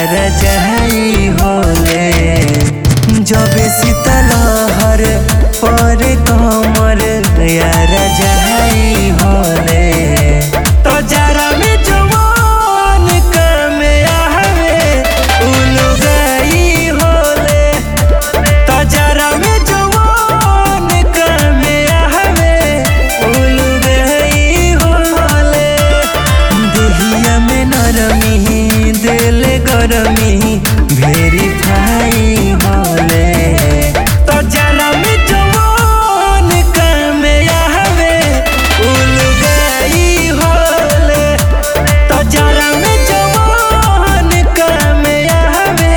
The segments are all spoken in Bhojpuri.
रजाई होले जब शीतलहर पर कमर या रजाई होले तो जरा में जवान काम आवे उलगाई होले तो जरा में जवान काम आवे उलगाई होले देहिया में नरमी दिल गरमी वेरीफाई होले तो जरा में जवान काम आवे उलगाई होले तो जरा में जवान काम आवे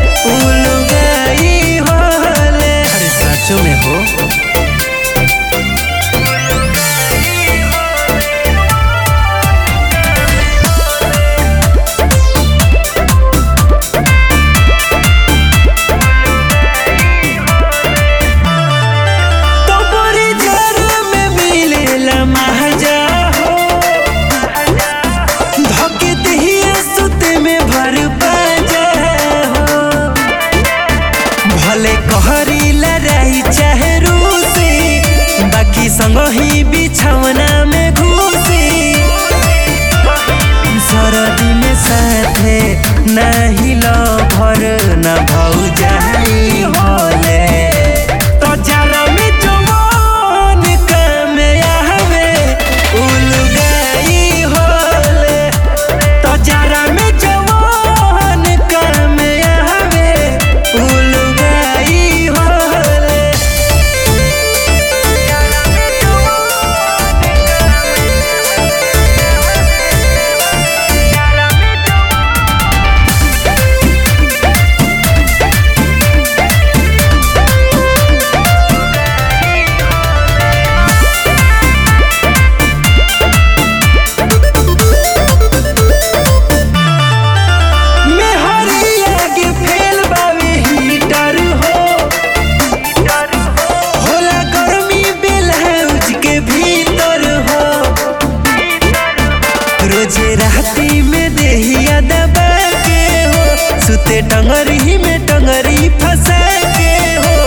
उलगाई होले। अरे सचो में हो कहरी लड़ाई चाहे रूसी बाकी संग ही बिछौना में घुसी सरदी में साथे नहीं लभर न भौजाई होले तो जरा में जवान काम आवे उलगाई होले तो जरा में जवान काम आवे उलगाई होले। रोजे राती में देहिया दबा के हो सुते टंगरी में टंगरी फंसा के हो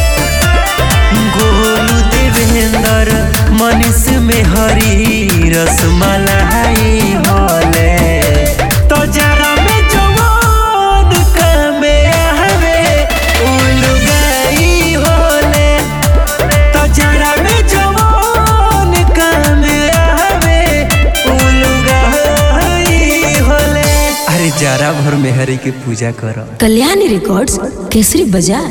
गोलू देवेंद्र मनीष में हरी रसमलाई होले तो जरा में जवान काम आवे उलगाई होले तो जरा में जवान काम आवे उलगाई होले। अरे जरा भर में हरि के पूजा करो। कल्याणी रिकॉर्ड्स केसरी बाजार।